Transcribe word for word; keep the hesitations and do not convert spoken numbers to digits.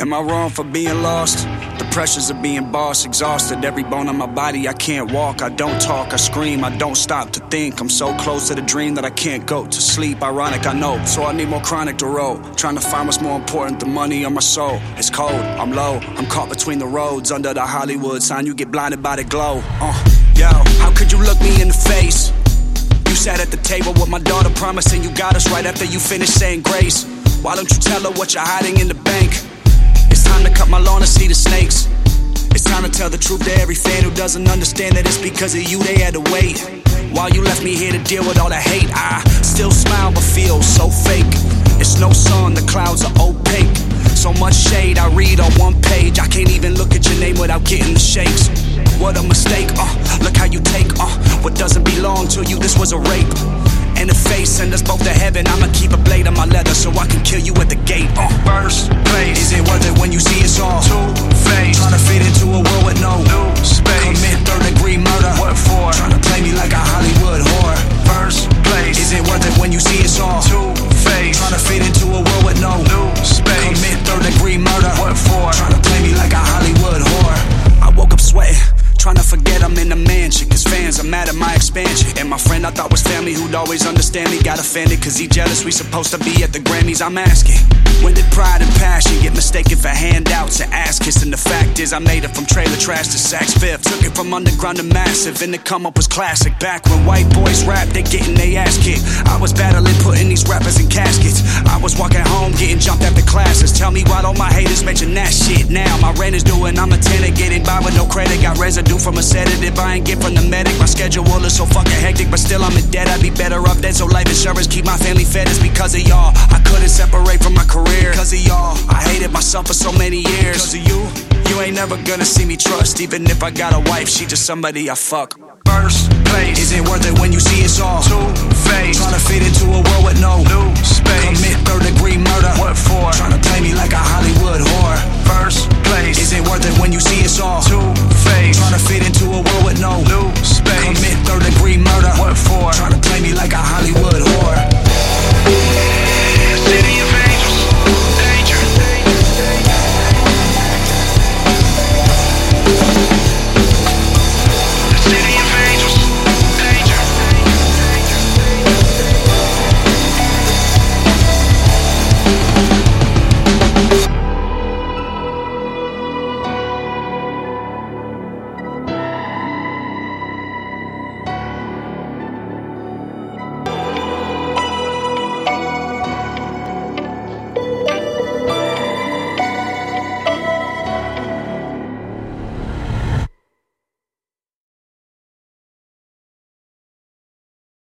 Am I wrong for being lost? The pressures of being boss, exhausted. Every bone in my body, I can't walk, I don't talk, I scream, I don't stop to think. I'm so close to the dream that I can't go to sleep. Ironic, I know, so I need more chronic to roll. Trying to find what's more important than money or my soul. It's cold, I'm low, I'm caught between the roads. Under the Hollywood sign, you get blinded by the glow. Uh, yo, how could you look me in the face? You sat at the table with my daughter, promising you got us right after you finished saying grace. Why don't you tell her what you're hiding in the bank? It's time to cut my lawn and see the snakes. It's time to tell the truth to every fan who doesn't understand that it's because of you they had to wait. While you left me here to deal with all the hate, I still smile but feel so fake. It's no sun, the clouds are opaque. So much shade I read on one page. I can't even look at your name without getting the shakes. What a mistake, uh, look how you take, uh, what doesn't belong to you, this was a rape. And the face send us both to heaven. I'ma keep a blade on my leather so I can kill you at the gate. Uh, first place, is it worth it when you see us all? Two-faced, trying to fit into a world with no new space. Commit third degree murder, what for? Trying to play me like a Hollywood whore. First place, is it worth it when you see us all? Two-faced, trying to fit into a world with no new space. Commit third degree murder, what for? Trying to play me like a Hollywood whore. I woke up sweating, trying to forget I'm in the mansion, cause fans are mad at my expansion. And my friend I thought was family who'd always understand me got offended cause he jealous we supposed to be at the Grammys. I'm asking, when did pride and passion get mistaken for handouts and ass kissing? The fact is I made it from trailer trash to Saks Fifth. Took it from underground to massive and the come up was classic. Back when white boys rap, they getting they ass kicked. I was battling putting these rappers in caskets. I was walking home getting jumped after classes. Tell me why don't my haters mention that shit now? My rent is due and I'm a tenant, getting by with no credit. Got residue from a sedative I ain't get from the medic. My schedule is so fucking hectic, but still I'm in debt. I'd be better off dead, so life insurance keep my family fed. It's because of y'all I couldn't separate from my career. Cause of y'all I hated myself for so many years. Cause of you, you ain't never gonna see me trust. Even if I got a wife, she just somebody I fuck. First place, is it worth it when you see us all? Two-faced, trying to fit into a world with no new